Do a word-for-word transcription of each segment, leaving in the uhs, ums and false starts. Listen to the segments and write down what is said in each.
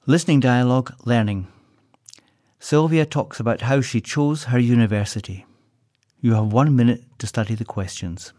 Listening Dialogue Learning. Sylvia talks about how she chose her university. You have one minute to study the questions.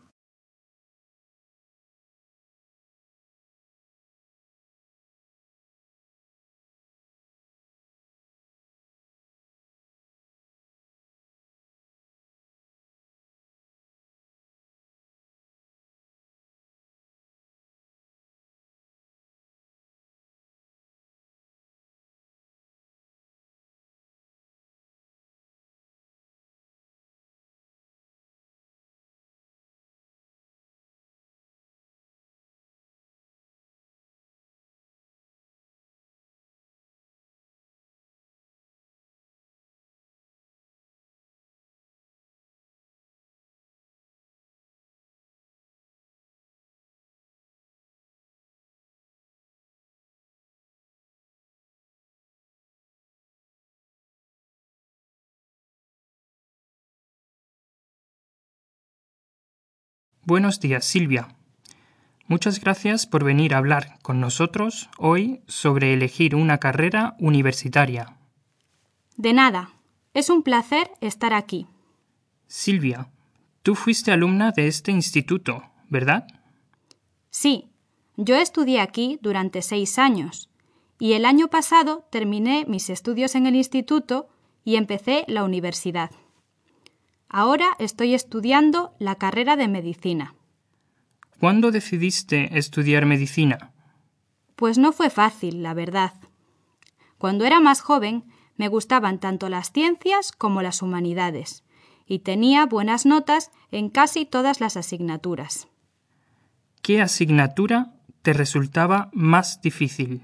Buenos días, Silvia. Muchas gracias por venir a hablar con nosotros hoy sobre elegir una carrera universitaria. De nada. Es un placer estar aquí. Silvia, tú fuiste alumna de este instituto, ¿verdad? Sí, yo estudié aquí durante seis años y el año pasado terminé mis estudios en el instituto y empecé la universidad. Ahora estoy estudiando la carrera de medicina. ¿Cuándo decidiste estudiar medicina? Pues no fue fácil, la verdad. Cuando era más joven, me gustaban tanto las ciencias como las humanidades y tenía buenas notas en casi todas las asignaturas. ¿Qué asignatura te resultaba más difícil?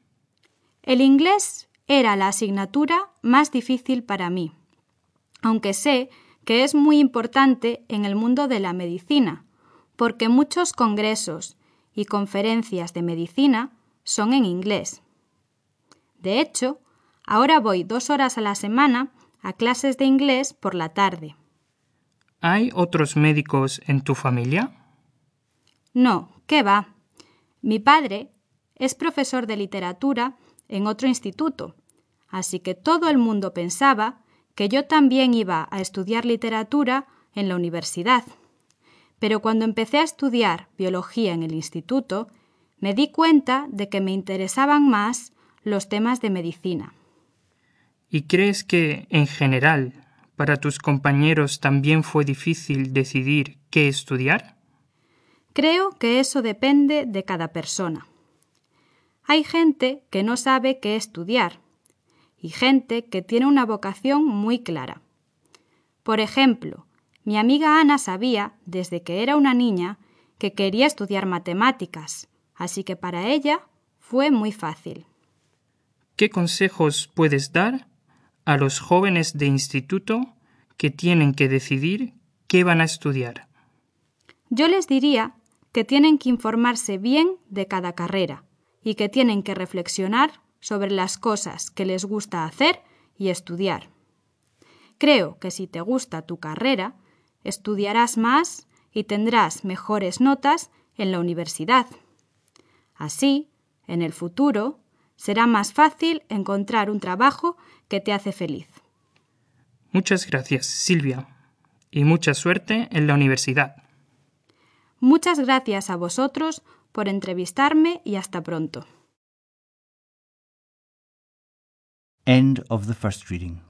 El inglés era la asignatura más difícil para mí, aunque sé que es muy importante en el mundo de la medicina, porque muchos congresos y conferencias de medicina son en inglés. De hecho, ahora voy dos horas a la semana a clases de inglés por la tarde. ¿Hay otros médicos en tu familia? No, ¿qué va? Mi padre es profesor de literatura en otro instituto, así que todo el mundo pensaba que yo también iba a estudiar literatura en la universidad. Pero cuando empecé a estudiar biología en el instituto, me di cuenta de que me interesaban más los temas de medicina. ¿Y crees que, en general, para tus compañeros también fue difícil decidir qué estudiar? Creo que eso depende de cada persona. Hay gente que no sabe qué estudiar y gente que tiene una vocación muy clara. Por ejemplo, mi amiga Ana sabía, desde que era una niña, que quería estudiar matemáticas, así que para ella fue muy fácil. ¿Qué consejos puedes dar a los jóvenes de instituto que tienen que decidir qué van a estudiar? Yo les diría que tienen que informarse bien de cada carrera y que tienen que reflexionar sobre las cosas que les gusta hacer y estudiar. Creo que si te gusta tu carrera, estudiarás más y tendrás mejores notas en la universidad. Así, en el futuro, será más fácil encontrar un trabajo que te hace feliz. Muchas gracias, Silvia, y mucha suerte en la universidad. Muchas gracias a vosotros por entrevistarme y hasta pronto. End of the first reading.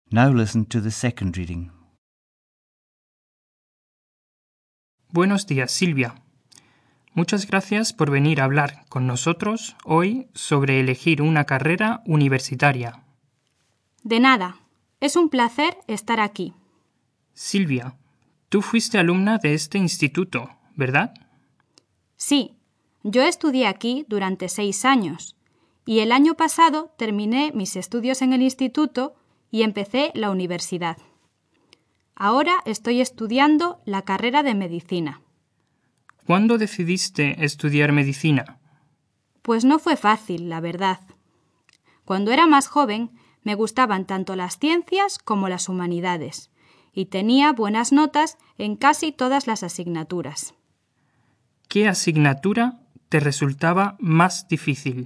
Now listen to the second reading. Buenos días, Silvia. Muchas gracias por venir a hablar con nosotros hoy sobre elegir una carrera universitaria. De nada. Es un placer estar aquí. Silvia, tú fuiste alumna de este instituto, ¿verdad? Sí, yo estudié aquí durante seis años y el año pasado terminé mis estudios en el instituto y empecé la universidad. Ahora estoy estudiando la carrera de medicina. ¿Cuándo decidiste estudiar medicina? Pues no fue fácil, la verdad. Cuando era más joven, me gustaban tanto las ciencias como las humanidades y tenía buenas notas en casi todas las asignaturas. ¿Qué asignatura te resultaba más difícil?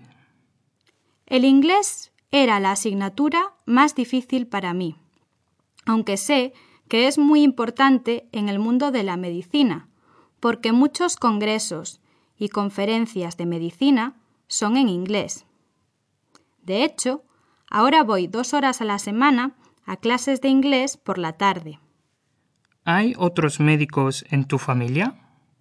El inglés era la asignatura más difícil para mí, aunque sé que es muy importante en el mundo de la medicina, porque muchos congresos y conferencias de medicina son en inglés. De hecho, ahora voy dos horas a la semana a clases de inglés por la tarde. ¿Hay otros médicos en tu familia?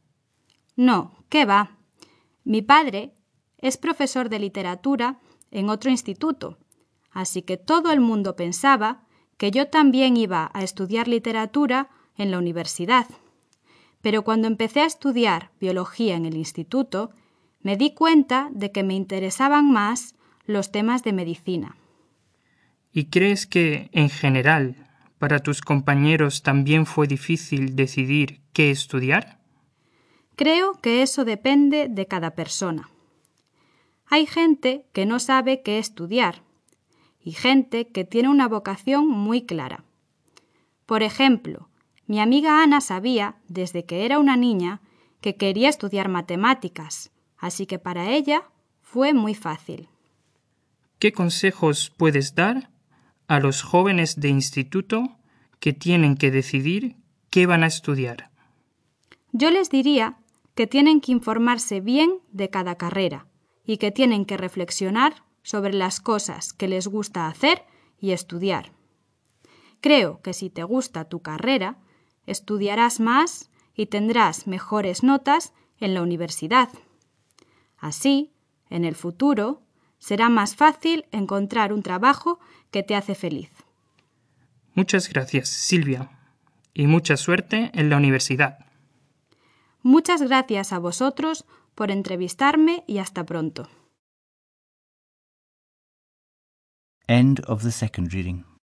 No, ¿qué va? Mi padre es profesor de literatura en otro instituto, así que todo el mundo pensaba que yo también iba a estudiar literatura en la universidad. Pero cuando empecé a estudiar biología en el instituto, me di cuenta de que me interesaban más los temas de medicina. ¿Y crees que, en general, para tus compañeros también fue difícil decidir qué estudiar? Creo que eso depende de cada persona. Hay gente que no sabe qué estudiar y gente que tiene una vocación muy clara. Por ejemplo, mi amiga Ana sabía, desde que era una niña, que quería estudiar matemáticas, así que para ella fue muy fácil. ¿Qué consejos puedes dar a los jóvenes de instituto que tienen que decidir qué van a estudiar? Yo les diría que tienen que informarse bien de cada carrera y que tienen que reflexionar sobre las cosas que les gusta hacer y estudiar. Creo que si te gusta tu carrera, estudiarás más y tendrás mejores notas en la universidad. Así, en el futuro, será más fácil encontrar un trabajo que te hace feliz. Muchas gracias, Silvia, y mucha suerte en la universidad. Muchas gracias a vosotros por entrevistarme y hasta pronto. End of the second reading.